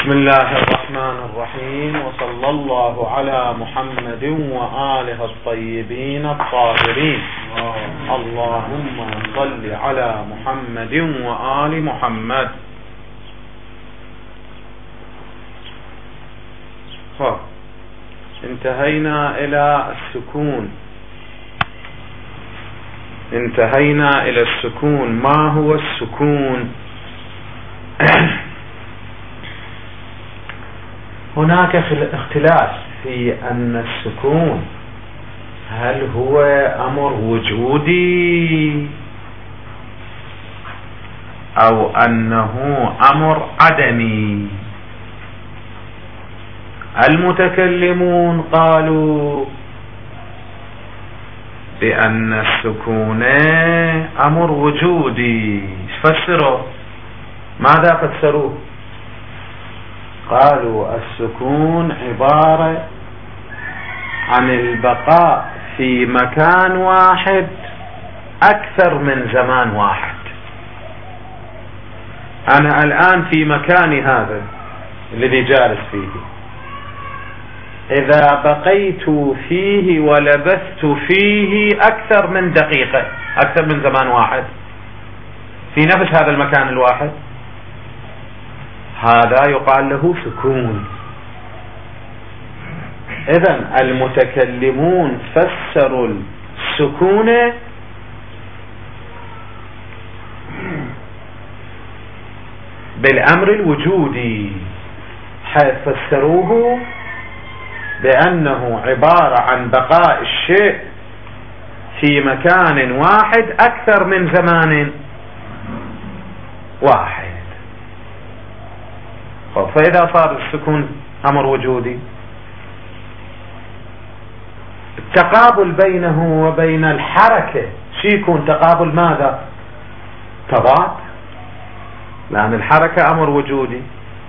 بسم الله الرحمن الرحيم، وصلى الله على محمد وآله الطيبين الطاهرين. اللهم صل على محمد وآل محمد. انتهينا إلى السكون. ما هو السكون؟ هناك اختلاف في أن السكون هل هو أمر وجودي أو أنه أمر عدمي. المتكلمون قالوا بأن السكون أمر وجودي. فسروا، ماذا فسروه؟ قالوا السكون عبارة عن البقاء في مكان واحد أكثر من زمان واحد. أنا الآن في مكاني هذا الذي جالس فيه، إذا بقيت فيه ولبثت فيه أكثر من دقيقة، أكثر من زمان واحد في نفس هذا المكان الواحد، هذا يقال له سكون. إذن المتكلمون فسروا السكون بالأمر الوجودي، حيث فسروه بأنه عبارة عن بقاء الشيء في مكان واحد أكثر من زمان واحد. فإذا صار السكون أمر وجودي، التقابل بينه وبين الحركة يكون تقابل ماذا؟ تضاد، لأن الحركة أمر وجودي.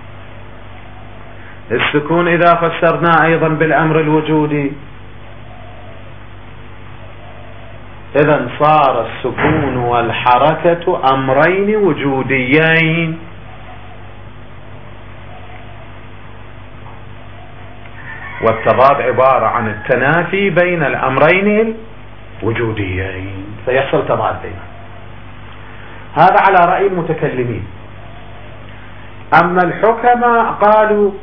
السكون إذا فسرناه أيضا بالأمر الوجودي، إذن صار السكون والحركة أمرين وجوديين. والتضاد عبارة عن التنافي بين الأمرين الوجوديين، فيحصل تضاد بينهم. هذا على رأي المتكلمين. أما الحكماء قالوا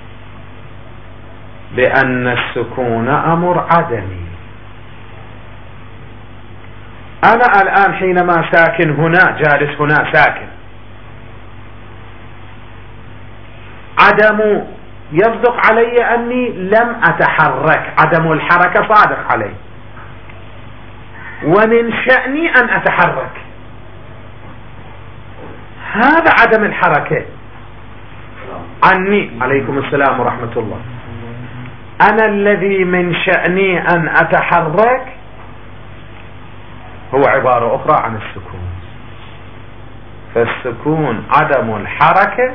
بأن السكون أمر عدمي. أنا الآن حينما ساكن هنا، جالس هنا ساكن، عدم يصدق علي أني لم أتحرك، عدم الحركة صادق علي، ومن شأني أن أتحرك. هذا عدم الحركة عني. عليكم السلام ورحمة الله. أنا الذي من شأني أن أتحرك هو عبارة أخرى عن السكون. فالسكون عدم الحركة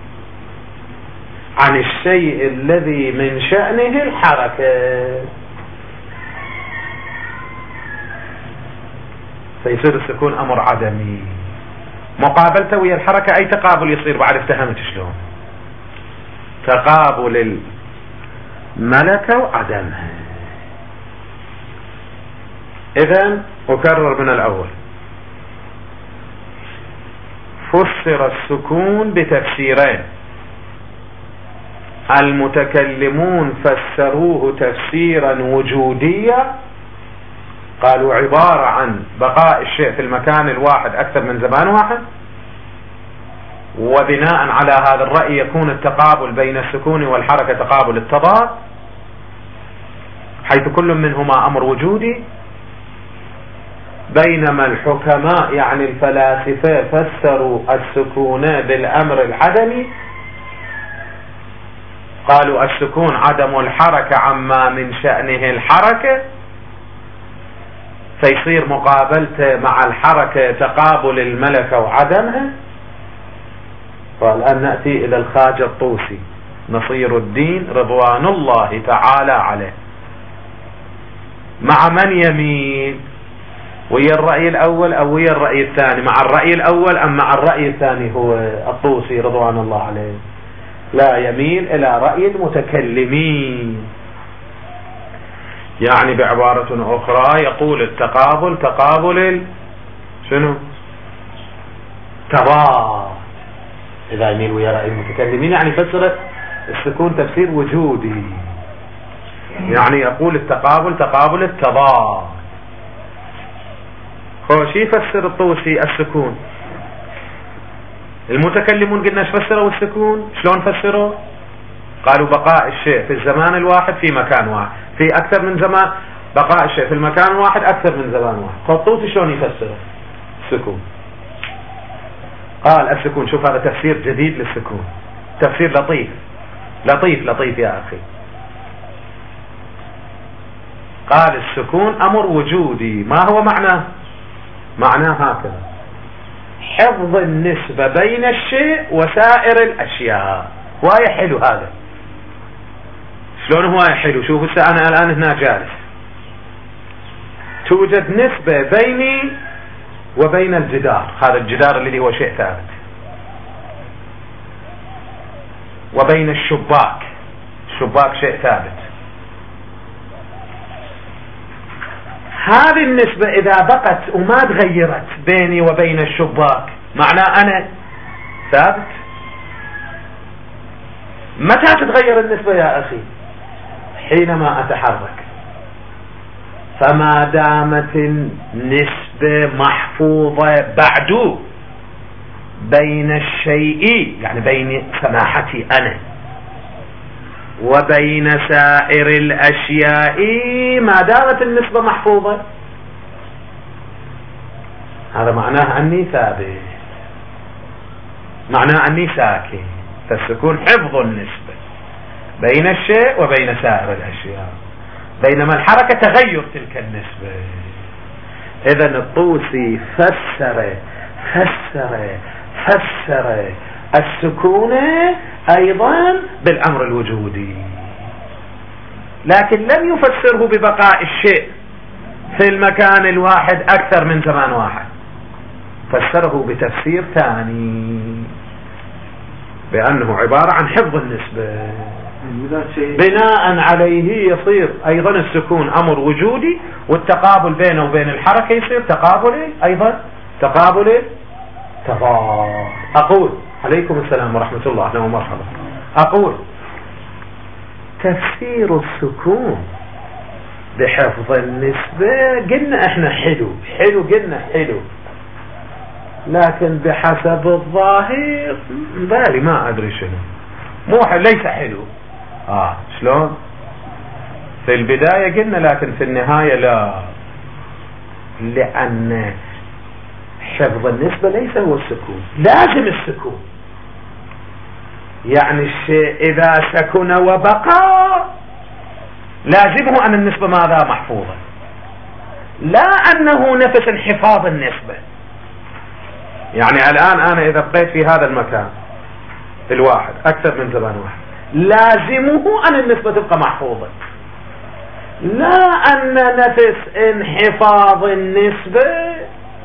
عن الشيء الذي من شأنه الحركة، فيصير السكون أمر عدمي. مقابلته ويا الحركة أي تقابل يصير؟ بعد افتهمت شلون تقابل الملكة وعدمها. إذن أكرر من الأول. فسر السكون بتفسيرين. المتكلمون فسروه تفسيرا وجوديا، قالوا عبارة عن بقاء الشيء في المكان الواحد أكثر من زمان واحد، وبناء على هذا الرأي يكون التقابل بين السكون والحركة تقابل التضاد، حيث كل منهما أمر وجودي. بينما الحكماء يعني الفلاسفة فسروا السكون بالأمر العدمي، قالوا السكون عدم الحركة عما من شأنه الحركة، فيصير مقابلته مع الحركة تقابل الملكة وعدمها. والآن نأتي إلى الخواجة الطوسي نصير الدين رضوان الله تعالى عليه. مع من يميل؟ ويا الرأي الأول أو ويا الرأي الثاني؟ مع الرأي الأول أم مع الرأي الثاني هو الطوسي رضوان الله عليه؟ لا يميل إلى رأي المتكلمين. يعني بعبارة أخرى يقول التقابل تقابل شنو؟ تضاد. إذا يميل ويا رأي المتكلمين يعني فسر السكون تفسير وجودي، يعني يقول التقابل تقابل التضاد. خوش يفسر الطوسي السكون. المتكلمون قلنا ايش فسروا السكون؟ شلون فسروا؟ قالوا بقاء الشيء في الزمان الواحد في مكان واحد، في أكثر من زمان، بقاء الشيء في المكان الواحد أكثر من زمان واحد. فالطوسي شلون يفسره السكون؟ قال السكون، شوف هذا تفسير جديد للسكون، تفسير لطيف لطيف لطيف يا أخي. قال السكون أمر وجودي. ما هو معناه؟ معناه هكذا: حفظ النسبة بين الشيء وسائر الأشياء. واي حلو هذا. شلون هو حلو؟ شوف هسه أنا الآن هنا جالس، توجد نسبة بيني وبين الجدار، هذا الجدار الذي هو شيء ثابت، وبين الشباك، الشباك شيء ثابت. هذه النسبة إذا بقت وما تغيرت بيني وبين الشباك معناه أنا ثابت. متى تتغير النسبة يا أخي؟ حينما أتحرك. فما دامت النسبة محفوظة بعد بين الشيء، يعني بين سماحتي أنا وبين سائر الأشياء، ما دامت النسبة محفوظة هذا معناه أني ثابت، معناه أني ساكن. فالسكون حفظ النسبة بين الشيء وبين سائر الأشياء، بينما الحركة تغير تلك النسبة. إذن الطوسي فسر السكون أيضا بالأمر الوجودي، لكن لم يفسره ببقاء الشيء في المكان الواحد أكثر من زمان واحد، فسره بتفسير ثاني بأنه عبارة عن حفظ النسبة. بناء عليه يصير أيضا السكون أمر وجودي، والتقابل بينه وبين الحركة يصير تقابل أيضا تقابل تضاد. أقول عليكم السلام ورحمة الله، أهلا ومرحبا. أقول تفسير السكون بحفظ النسبة قلنا احنا حلو قلنا حلو، لكن بحسب الظاهر بالي ما أدري شنو، مو ليس حلو. شلون؟ في البداية قلنا، لكن في النهاية لا، لأن حفظ النسبة ليس هو السكون، لازم السكون. يعني الشيء إذا سكن وبقى لازمه أن النسبة ماذا؟ محفوظة، لا أنه نفس انحفاظ النسبة. يعني الآن أنا إذا بقيت في هذا المكان الواحد أكثر من زمان واحد لازمه أن النسبة تبقى محفوظة، لا أن نفس انحفاظ النسبة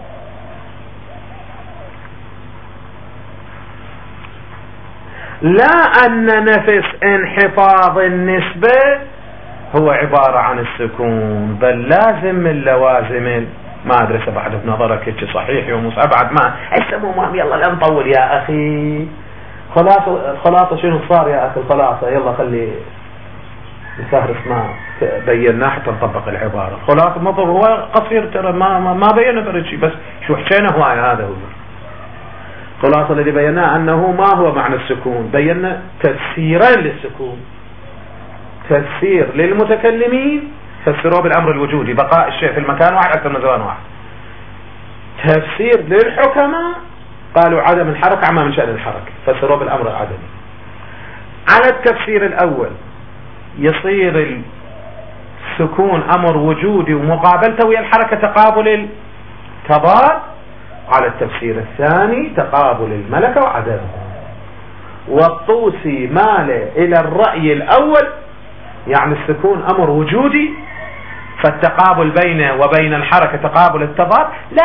انحفاظ النسبة هو عبارة عن السكون، بل لازم من لوازم. ما أدري بعد بنظرك هيك صحيح يوم أبعد ما مو مهم. يلا لا نطول يا أخي. الخلاصة شنو صار يا أخي؟ الخلاصة يلا خلي نفهرس ما بينا حتى نطبق العبارة. الخلاصة الموضوع هو قصير ترى، ما بينا فرد شيء، بس شو حكينا هو هذا هو الخلاصة الذي بيناه، أنه ما هو معنى السكون. بينا تفسيرا للسكون: تفسير للمتكلمين فسروه بالأمر الوجودي، بقاء الشيء في المكان واحد أكثر من زمان واحد. تفسير للحكماء قالوا عدم الحركة عما من شأن الحركة، فسروه بالأمر العدمي. على التفسير الأول يصير السكون أمر وجودي ومقابلته ويا الحركة تقابل التضاد. على التفسير الثاني تقابل الملكة وعدمها. والطوسي مال إلى الرأي الأول، يعني السكون أمر وجودي فالتقابل بينه وبين الحركة تقابل التضاد،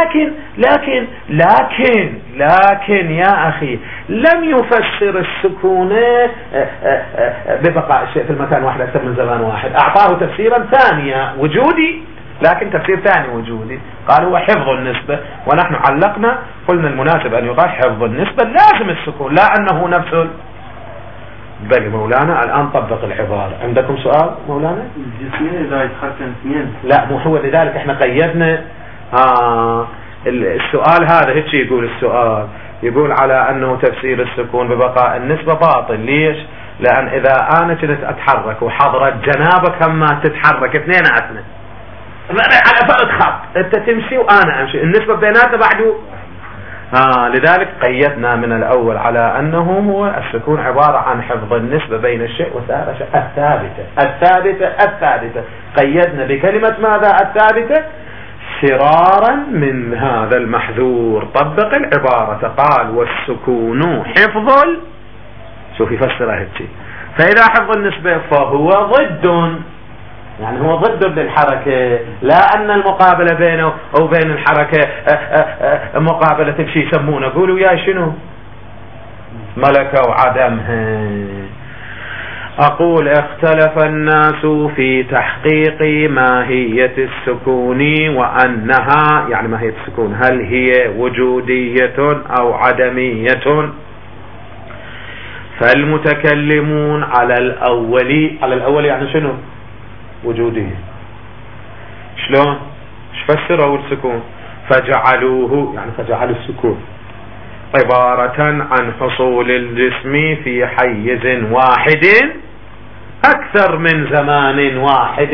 لكن يا أخي لم يفسر السكون ببقاء الشيء في المكان واحد أكثر من زمان واحد، أعطاه تفسيرا ثانيا وجودي، لكن تفسير ثاني وجودي، قال هو حفظ النسبة، ونحن علقنا قلنا المناسب أن يقال حفظ النسبة لازم السكون، لا أنه نفس بل مولانا الآن طبق العبارة. عندكم سؤال مولانا؟ الجسمين إذا يتحركن اثنين، لا مو هو، لذلك احنا قيدنا السؤال هذا هيك يقول السؤال، يقول على أنه تفسير السكون ببقاء النسبة باطل. ليش؟ لأن إذا أنا كنت أتحرك وحضرت جنابك هم تتحرك اثنيناتنا على فرد خط، أنت تمشي وأنا أمشي، النسبة بيناتنا بعده لذلك قيدنا من الأول على أنه هو السكون عبارة عن حفظ النسبة بين الشيء والثابتة الثابتة. قيدنا بكلمة ماذا؟ الثابتة، فرارا من هذا المحذور. طبق العبارة، قال والسكون حفظ، شوف يفسرها هيك، فإذا حفظ النسبة فهو ضد، يعني هو ضد للحركة، لا أن المقابلة بينه وبين الحركة مقابلة بشي يسمونه، قولوا يا شنو ملكة وعدمها. أقول اختلف الناس في تحقيق ماهية السكون، وأنها يعني ماهية السكون هل هي وجودية أو عدمية، فالمتكلمون على الأول يعني شنو وجودية، شلون فسروا السكون؟ فجعلوه يعني فجعلوا السكون عبارة عن حصول الجسم في حيز واحد أكثر من زمان واحد،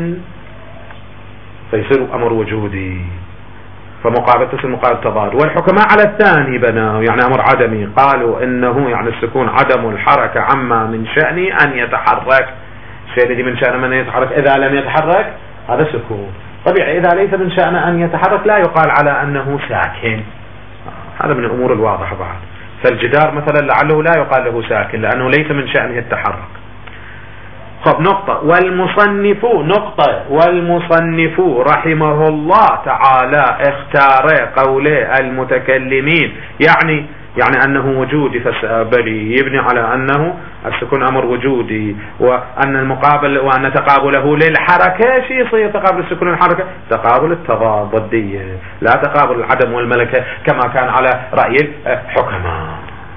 فيصير أمر وجودي، فمقابلة تصير مقابلة تضاد. والحكماء على الثاني بناه يعني أمر عدمي، قالوا إنه يعني السكون عدم الحركة عما من شأنه أن يتحرك، الشيء الذي من شأنه من يتحرك إذا لم يتحرك هذا سكون طبيعي، إذا ليس من شأنه أن يتحرك لا يقال على أنه ساكن، هذا من الأمور الواضحة بعد. فالجدار مثلا لعله لا يقال له ساكن لأنه ليس من شأنه التحرك. خب نقطة. والمصنف رحمه الله تعالى اختار قول المتكلمين يعني أنه وجودي، بل يبني على أنه السكون أمر وجودي، وأن تقابله للحركة شيء يصير تقابل السكون والحركة تقابل التضاد ضدية، لا تقابل العدم والملكة كما كان على رأي الحكماء.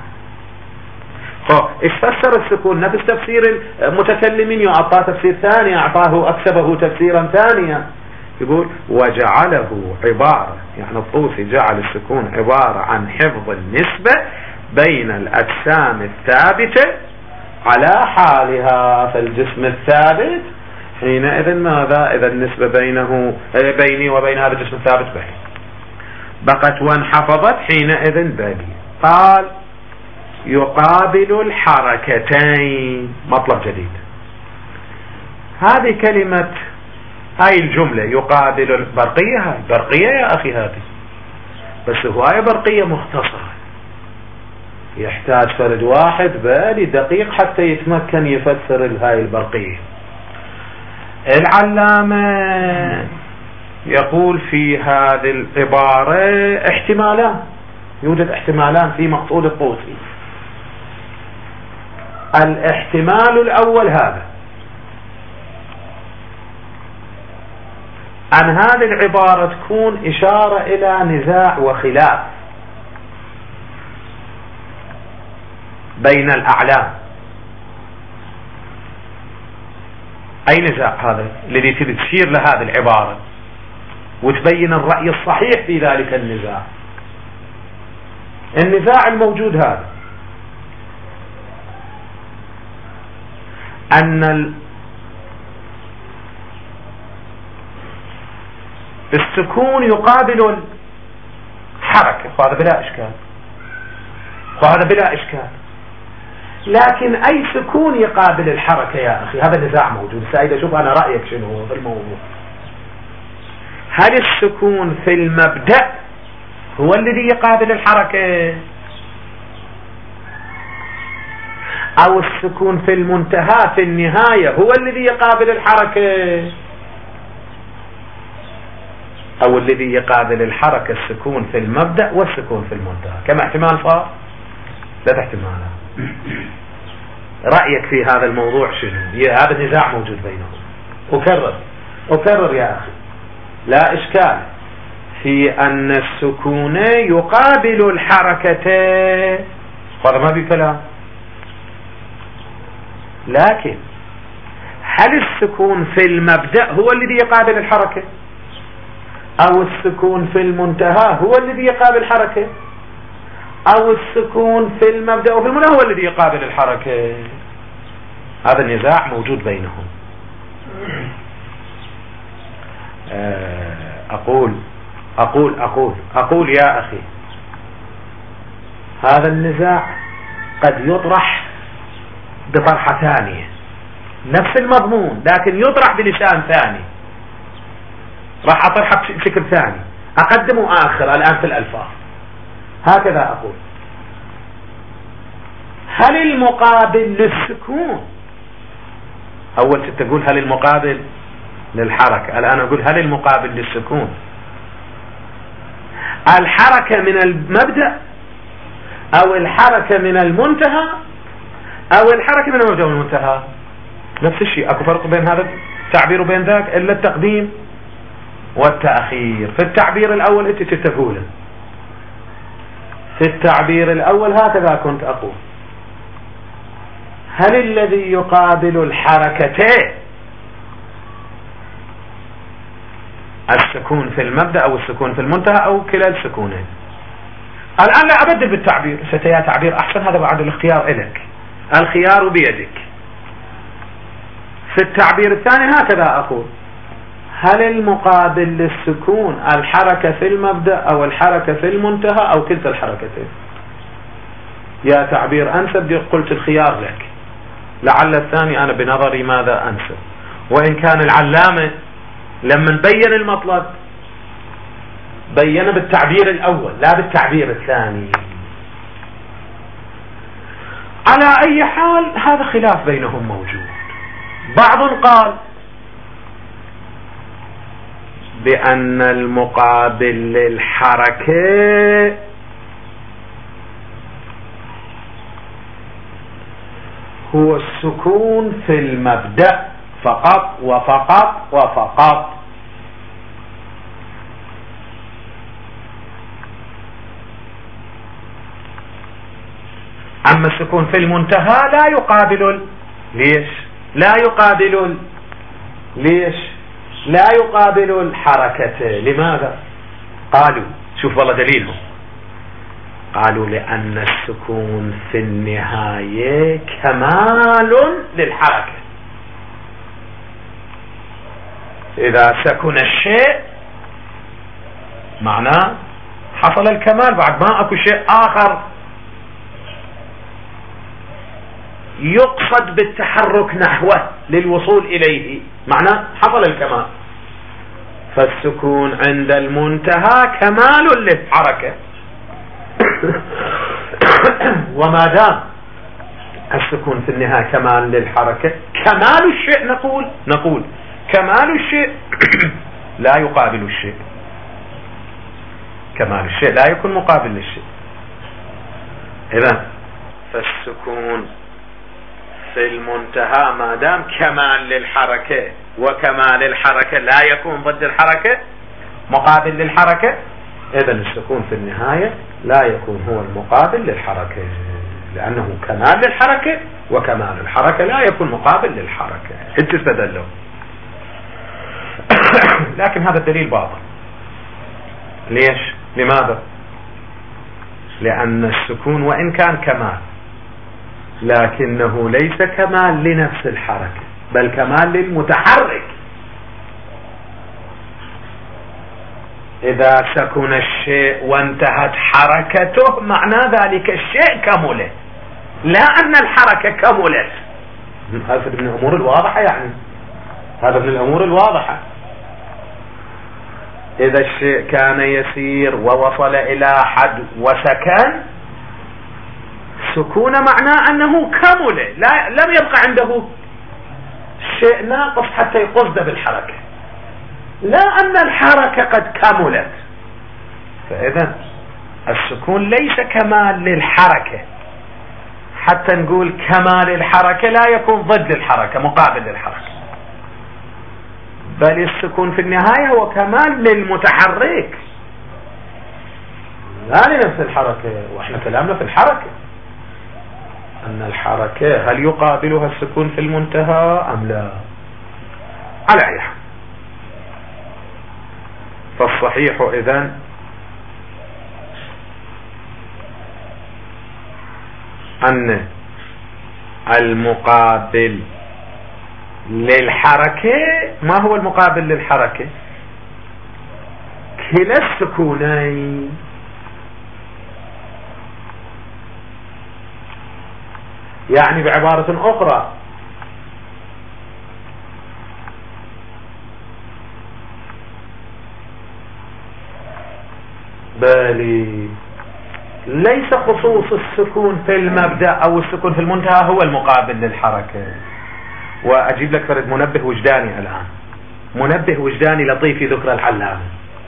ايش فسر السكون؟ نفس تفسير المتكلمين، يعطى تفسير ثاني، أعطاه أكسبه تفسيرا ثانيا، يقول وجعله عبارة يعني الطوسي جعل السكون عبارة عن حفظ النسبة بين الأجسام الثابتة على حالها، فالجسم الثابت حينئذ ماذا؟ إذا النسبة بيني وبين هذا الجسم الثابت بقت وانحفظت حينئذ بلي. قال يقابل الحركتين، مطلب جديد. هذه كلمة هاي الجملة يقابل البرقية، هاي برقية يا أخي هذه، بس هواية برقية مختصرة، يحتاج فرد واحد بالي دقيق حتى يتمكن يفسر هاي البرقية. العلامة يقول في هذه العبارة احتمالان، يوجد احتمالان في مقصود الطوسي. الاحتمال الأول هذا أن هذه العبارة تكون إشارة إلى نزاع وخلاف بين الأعلام. أي نزاع هذا الذي تشير لهذه العبارة وتبين الرأي الصحيح في ذلك النزاع؟ النزاع الموجود هذا أن السكون يقابل الحركة، وهذا بلا إشكال، لكن أي سكون يقابل الحركة يا أخي؟ هذا النزاع موجود. سعيد شوف أنا رأيك شنو في الموضوع. هل السكون في المبدأ هو الذي يقابل الحركة، أو السكون في المنتهى في النهاية هو الذي يقابل الحركة؟ أو الذي يقابل الحركة السكون في المبدأ والسكون في المنتهى. كم احتمال صار؟ 3 احتمالات. رأيك في هذا الموضوع شنو؟ هذا النزاع موجود بينهم. أكرر يا أخي، لا إشكال في أن السكون يقابل الحركة، هذا ما في كلام. لكن هل السكون في المبدأ هو الذي يقابل الحركة، أو السكون في المنتهى هو الذي يقابل الحركة، أو السكون في المبدأ وفي المنتهى هو الذي يقابل الحركة؟ هذا النزاع موجود بينهم. أقول يا أخي، هذا النزاع قد يطرح بطرحة ثانية، نفس المضمون لكن يطرح بلسان ثاني. راح أطرحه بشكل ثاني، أقدم وآخر الآن في الألفاظ. هكذا أقول: هل المقابل للسكون، أول تقول هل المقابل للحركة، الآن أقول هل المقابل للسكون الحركة من المبدأ أو الحركة من المنتهى أو الحركة من المبدأ والمنتهى؟ نفس الشيء، أكو فرق بين هذا التعبير وبين ذاك إلا التقديم والتأخير. في التعبير الأول أنت تقوله، في التعبير الأول هكذا كنت أقول: هل الذي يقابل الحركتين السكون في المبدأ أو السكون في المنتهى أو كلا السكونين؟ الآن لا أبدل بالتعبير، ستيا تعبير أحسن، هذا بعد الاختيار إليك، الخيار بيدك. في التعبير الثاني هكذا أقول: هل المقابل للسكون الحركة في المبدأ أو الحركة في المنتهى أو كلتا الحركتين؟ يا تعبير أنسب قلت الخيار لك، لعل الثاني أنا بنظري ماذا أنسب، وإن كان العلامة لما بين المطلب بين بالتعبير الأول لا بالتعبير الثاني. على أي حال هذا خلاف بينهم موجود. بعض قال بأن المقابل للحركة هو السكون في المبدأ فقط وفقط وفقط، أما السكون في المنتهى لا يقابل. ليش لا يقابل الحركة؟ لماذا؟ قالوا شوف والله دليلهم، قالوا لأن السكون في النهاية كمال للحركة. إذا سكن الشيء معناه حصل الكمال، بعد ما أكو شيء آخر يقصد بالتحرك نحوه للوصول إليه، معناه حصل الكمال. فالسكون عند المنتهى كمال للحركة. وما دام السكون في النهاية كمال للحركة، كمال الشيء نقول كمال الشيء لا يقابل الشيء، كمال الشيء لا يكون مقابل للشيء. إذن فالسكون في المنتهى ما دام كمال للحركة، وكمال الحركة لا يكون ضد الحركة مقابل للحركة، إذن السكون في النهاية لا يكون هو المقابل للحركة، لأنه كمال للحركة وكمال الحركة لا يكون مقابل للحركة. انت استدلوا لكن هذا الدليل باطل. ليش؟ لماذا؟ لأن السكون وإن كان كمال لكنه ليس كمال لنفس الحركة، بل كمال للمتحرك. إذا سكن الشيء وانتهت حركته معنى ذلك الشيء كمله، لا أن الحركة كملت. هذا من الأمور الواضحة، يعني هذا من الأمور الواضحة. إذا الشيء كان يسير ووصل إلى حد وسكن، سكون معناه أنه كمل، لم يبقى عنده شيء ناقص حتى يقصد بالحركة. لا أن الحركة قد كملت. فإذا السكون ليس كمال للحركة، حتى نقول كمال الحركة لا يكون ضد الحركة مقابل للحركة، بل السكون في النهاية هو كمال للمتحرك لا لنفس الحركة. واحنا كلامنا في الحركة أن الحركة هل يقابلها السكون في المنتهى أم لا؟ على أي حال، فالصحيح إذن أن المقابل للحركة ما هو المقابل للحركة؟ كلا السكونين. يعني بعبارة أخرى بالي ليس خصوص السكون في المبدأ أو السكون في المنتهى هو المقابل للحركة. وأجيب لك فرد منبه وجداني الآن، منبه وجداني لطيف ذكر العلامة.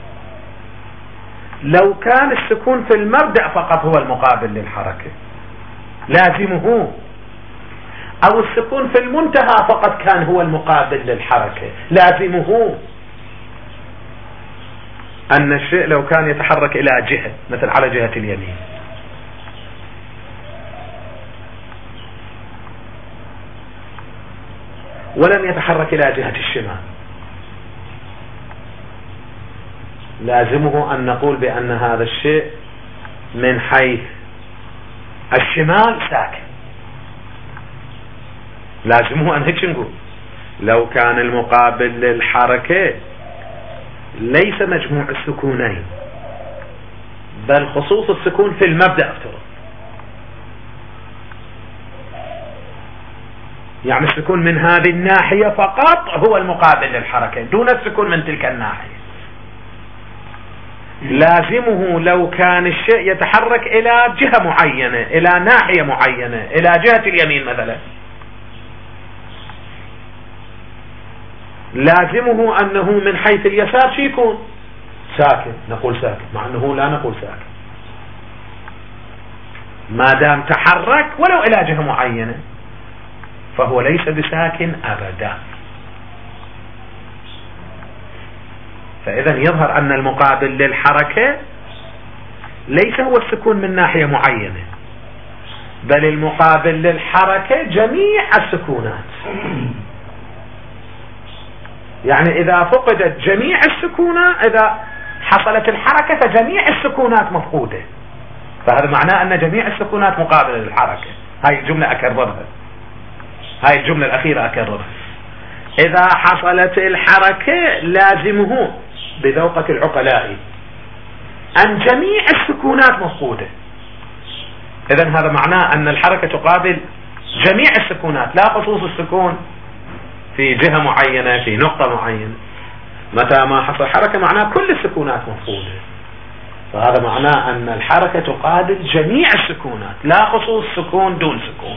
لو كان السكون في المبدأ فقط هو المقابل للحركة لازمه، أو السكون في المنتهى فقط كان هو المقابل للحركة لازمه أن الشيء لو كان يتحرك إلى جهة، مثل على جهة اليمين، ولم يتحرك إلى جهة الشمال، لازمه أن نقول بأن هذا الشيء من حيث الشمال ساكن. لازمه أن هيك نقول لو كان المقابل للحركة ليس مجموع السكونين بل خصوص السكون في المبدأ افترض، يعني السكون من هذه الناحية فقط هو المقابل للحركة دون السكون من تلك الناحية، لازمه لو كان الشيء يتحرك إلى جهة معينة، إلى ناحية معينة، إلى جهة اليمين مثلا، لازمه أنه من حيث اليسار شي يكون ساكن، نقول ساكن، مع أنه لا نقول ساكن ما دام تحرك ولو إلى جهة معينة فهو ليس بساكن أبدا. فإذا يظهر أن المقابل للحركة ليس هو السكون من ناحية معينة، بل المقابل للحركة جميع السكونات. يعني إذا فقدت جميع السكونات، إذا حصلت الحركة فجميع السكونات مفقودة، فهذا معناه أن جميع السكونات مقابلة للحركة. هاي الجملة أكررها، هاي الجملة الأخيرة أكررها. إذا حصلت الحركة لازمه بذوقة العقلاء أن جميع السكونات مفقودة. إذن هذا معناه أن الحركة تقابل جميع السكونات لا خصوص السكون في جهة معينة في نقطة معينة. متى ما حصل حركة معناه كل السكونات مفقودة، فهذا معناه أن الحركة تقابل جميع السكونات لا خصوص سكون دون سكون.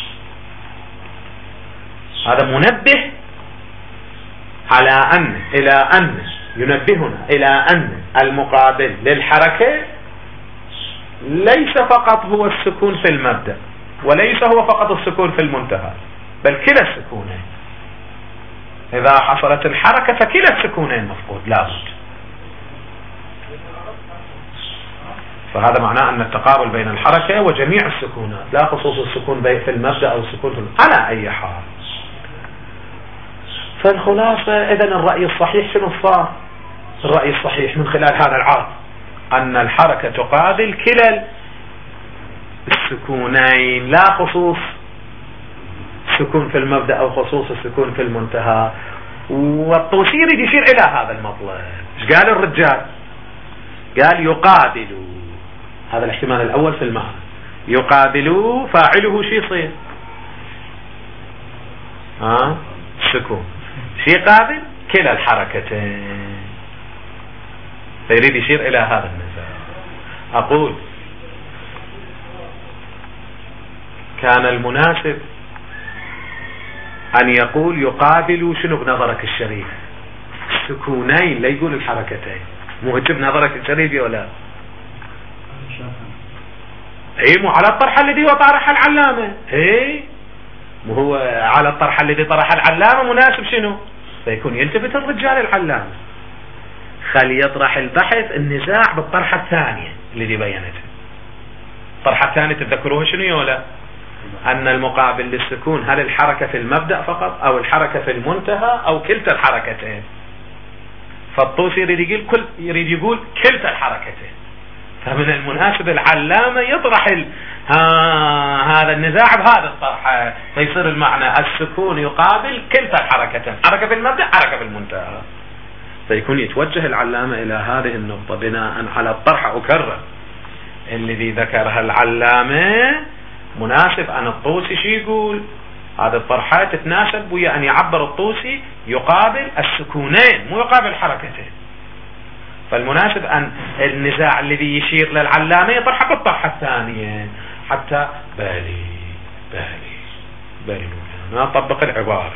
هذا منبه على أن ينبهنا إلى أن المقابل للحركة ليس فقط هو السكون في المبدأ، وليس هو فقط السكون في المنتهى، بل كلا السكونين. إذا حصلت الحركة فكلا السكونين مفقود لابد. فهذا معناه أن التقابل بين الحركة وجميع السكونات لا خصوص السكون في المبدأ أو السكون في على أي حال. فالخلاصة إذن الرأي الصحيح شنو صار؟ الرأي الصحيح من خلال هذا العرض أن الحركة تقابل كلا السكونين لا خصوص سكون في المبدأ أو خصوص السكون في المنتهى. والطوسيري يشير إلى هذا المطلب. ايش قال الرجال؟ قال يقابل، هذا الاحتمال الأول في المعنى، يقابل فاعله شي يصير سكون، شي قابل كلا الحركتين. فيريد يشير إلى هذا النزاع. أقول كان المناسب أن يقول يقابل شنو بنظرك الشريف السكونين لا يقول الحركتين. مو هجب نظرك الشريفي ولا اي مو على الطرح الذي هو طرح العلامة. اي مو هو على الطرح الذي طرح العلامة مناسب شنو فيكون يلتفت الرجال العلامة خلي يطرح البحث النزاع بالطرحة الثانية الذي بينته. الطرحة الثانية تتذكروها شنو ولا أن المقابل للسكون هل الحركة في المبدأ فقط أو الحركة في المنتهى أو كلتا الحركتين. فالطوسي يريد يقول كلتا الحركتين. فمن المناسب العلامة يطرح هذا النزاع بهذا الطرح فيصير المعنى السكون يقابل كلتا الحركتين حركة في المبدأ حركة في المنتهى. فيكون يتوجه العلامة إلى هذه النقطة بناء على الطرح. أكرر الذي ذكرها العلامة مناسب أن الطوسي شي يقول هذا الطرحات تتناسب ويا أن يعبر الطوسي يقابل السكونين مو يقابل حركتين. فالمناسب أن النزاع الذي يشير للعلامة يطرح بالطرحة الثانية حتى بالي نطبق العبارة.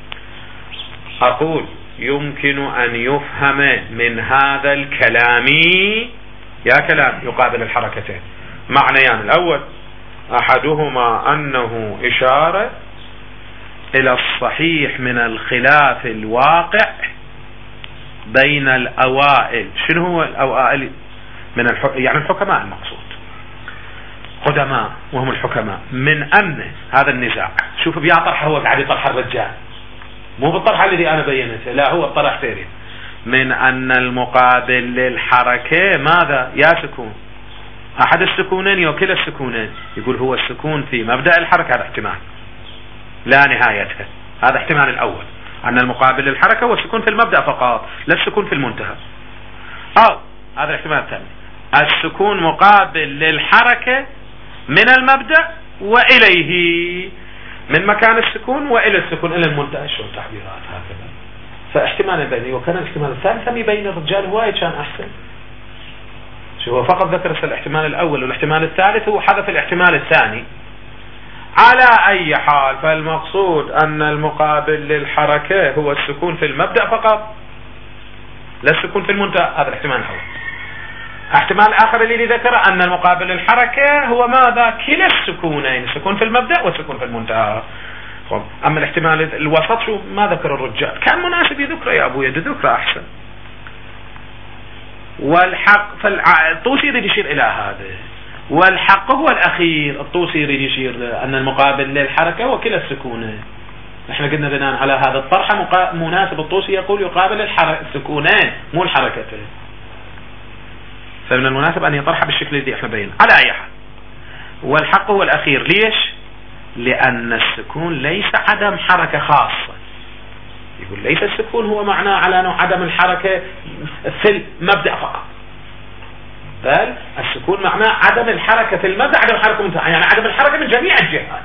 أقول يمكن أن يفهم من هذا الكلام يا كلام يقابل الحركتين معنيان. الأول أحدهما أنه إشارة إلى الصحيح من الخلاف الواقع بين الأوائل. شنو هو الأوائل من يعني الحكماء المقصود قدماء وهم الحكماء من أن هذا النزاع شوف بيا طرح هو قاعد يطرح الرجال مو بالطرح الذي أنا بينته لا هو الطرح ثاني من أن المقابل للحركة ماذا يا سكون أحد السكونين يوكل السكونين. يقول هو السكون في مبدأ الحركة هذا احتمال لا نهايته. هذا احتمال الأول أن المقابل للحركة هو السكون في المبدأ فقط لا السكون في المنتهى. أو هذا الاحتمال الثاني السكون مقابل للحركة من المبدأ وإليه من مكان السكون وإلى السكون إلى المنتهى. شو تعبيرات هكذا. فاحتمال بيني وكان الاحتمال الثاني بين الرجال وايد كان أحسن. شو هو فقط ذكر الاحتمال الأول والاحتمال الثالث هو حذف الاحتمال الثاني. على أي حال فالمقصود أن المقابل للحركة هو السكون في المبدأ فقط لا السكون في المنتهى. هذا الاحتمال الأول. احتمال الآخر الذي ذكر أن المقابل للحركة هو ماذا كلا السكونين السكون في المبدأ والسكون في المنتهى. أما الاحتمال الوسط شو ما ذكر الرجال كان مناسب يذكره يا أبويا ذكره أحسن. والحق فالطوسي يريد يشير إلى هذا والحق هو الأخير. الطوسي يريد يشير أن المقابل للحركة هو كلا السكونين. احنا قلنا بناء على هذا الطرح مناسب الطوسي يقول يقابل السكونين مو الحركتين. فمن المناسب أن يطرح بالشكل الذي احنا بينا. على أي حال والحق هو الأخير. ليش؟ لأن السكون ليس عدم حركة خاصة. يقول ليس السكون هو معناه على نوع عدم الحركة في المبدأ فقط بل السكون معناه عدم الحركة في المبدأ عدم الحركة منتهى يعني عدم الحركة من جميع الجهات.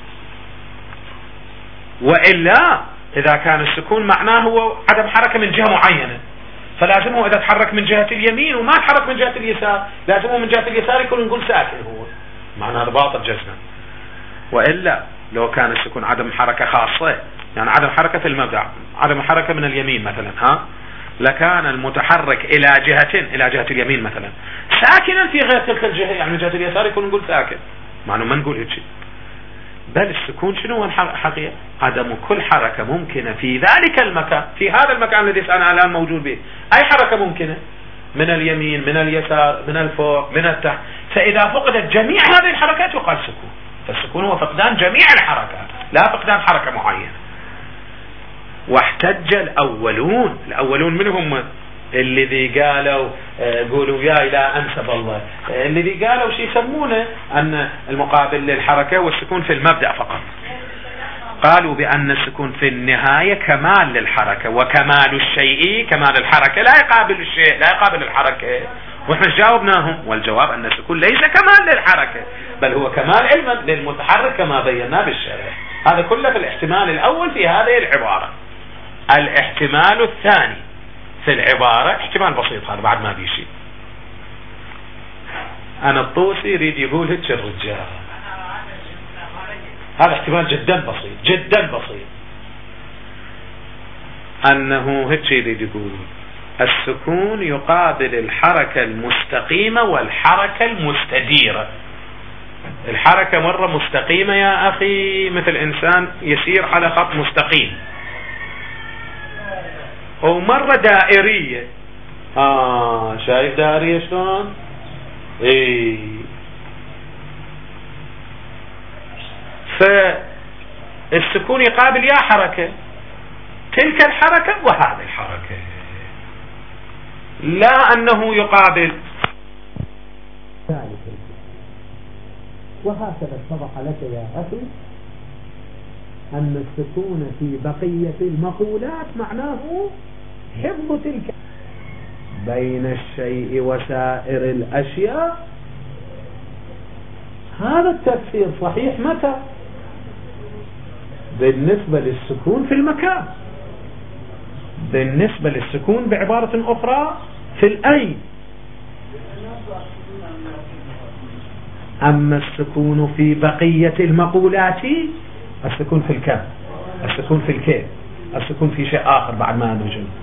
وإلا إذا كان السكون معناه هو عدم حركة من جهة معينة فلازمه إذا تحرك من جهة اليمين وما تحرك من جهة اليسار لازمه من جهة اليسار يكون نقول ساكن هو معناه باطل جزما. وإلا لو كان السكون عدم حركة خاصة يعني عدم حركة في المبدأ عدم حركة من اليمين مثلا لكان المتحرك إلى جهة اليمين مثلا ساكنا في غير تلك الجهة يعني من جهة اليسار يكون نقول ساكن معناه ما نقول هيك. بل السكون شنو هو الحقيقة عدم كل حركة ممكنة في ذلك المكان في هذا المكان الذي أنا الآن موجود به. أي حركة ممكنة من اليمين من اليسار من الفوق من التحت. فإذا فقدت جميع هذه الحركات يقال سكون. فالسكون هو فقدان جميع الحركات لا فقدان حركة معينة. واحتج الأولون منهم الذي قالوا قولوا يا لا أنسب الله الذي قالوا شيء يسمونه أن المقابل للحركة والسكون في المبدأ فقط. قالوا بأن السكون في النهاية كمال للحركة وكمال الشيء كمال الحركة لا يقابل الشيء لا يقابل الحركة. وإحنا جاوبناهم والجواب أن السكون ليس كمال للحركة بل هو كمال علما للمتحرك كما بينا بالشرح. هذا كله في الاحتمال الأول في هذه العبارة. الاحتمال الثاني في العبارة احتمال بسيط هذا بعد ما بيشي. أنا الطوسي يريد يقول هيك الرجال هذا احتمال جدا بسيط أنه هيك يريد يقول السكون يقابل الحركة المستقيمة والحركة المستديرة. الحركة مرة مستقيمة يا أخي مثل إنسان يسير على خط مستقيم، ومرة دائرية. شايف دائرية شلون؟ فالسكون يقابل يا حركة، تلك الحركة وهذه الحركة، لا أنه يقابل ذلك. وهكذا اتضح لك يا أخي أن السكون في بقية المقولات معناه حفظ تلك بين الشيء وسائر الأشياء. هذا التفسير صحيح متى؟ بالنسبة للسكون في المكان، بالنسبة للسكون بعبارة أخرى في الأين. أما السكون في بقية المقولات، السكون في الكم، السكون في الكيف، السكون في شيء آخر بعد ما أدري شنو،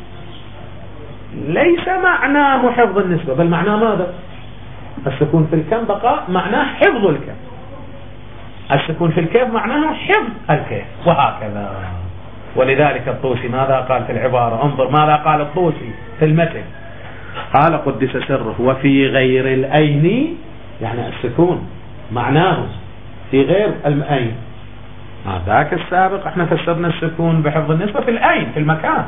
ليس معناه حفظ النسبة، بل معناه ماذا؟ السكون في الكم بقاء معناه حفظ الكم، السكون في الكيف معناه حفظ الكيف، وهكذا. ولذلك الطوسي ماذا قال في العبارة؟ انظر ماذا قال الطوسي في المتن، قال قدس سره وفي غير الأين، يعني السكون معناه في غير الأين. ذاك السابق احنا فسرنا السكون بحفظ النسبة في الأين في المكان.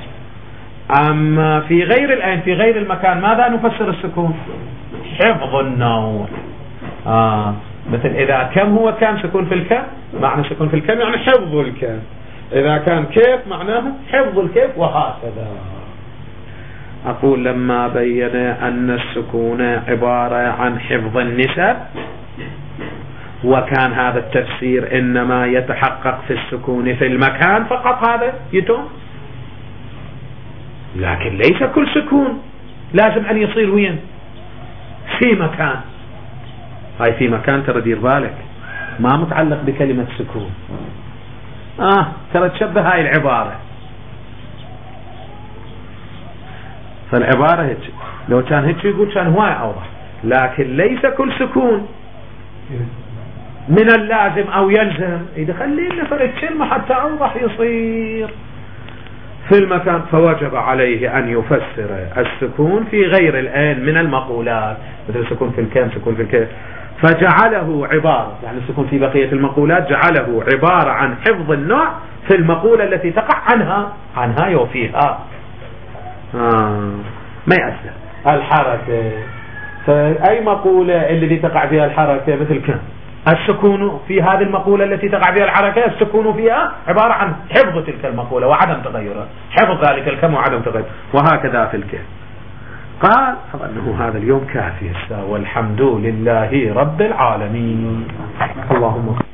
أما في غير الأين في غير المكان ماذا نفسر السكون؟ حفظ النوع. مثل إذا كم هو كم سكون في الكم، معنى سكون في الكم يعني حفظ الكم. إذا كان كيف معناه حفظ الكيف، وهكذا. أقول لما بين أن السكون عبارة عن حفظ النسب، وكان هذا التفسير إنما يتحقق في السكون في المكان فقط، هذا يتم. لكن ليس كل سكون لازم أن يصير وين؟ في مكان. هاي في مكان ترى دير بالك ما متعلق بكلمة سكون. ترى تشبه هاي العبارة، فالعبارة هيك لو كان هيك يقول كان هواي أوضح. لكن ليس كل سكون من اللازم أو يلزم، إذا خلينا فرد كلمة حتى أوضح يصير في المكان. فوجب عليه أن يفسر السكون في غير الآن من المقولات، مثل سكون في الكم، سكون في الكيف، فجعله عبارة، يعني السكون في بقية المقولات جعله عبارة عن حفظ النوع في المقولة التي تقع عنها وفيها. ما يأثر الحركة، فأي مقولة التي تقع فيها الحركة مثل كم، السكون في هذه المقولة التي تقع فيها الحركة السكون فيها عبارة عن حفظ تلك المقولة وعدم تغيرها، حفظ ذلك الكم وعدم تغيره، وهكذا في الكيف. قال أظنه هذا اليوم كافي، والحمد لله رب العالمين. اللهم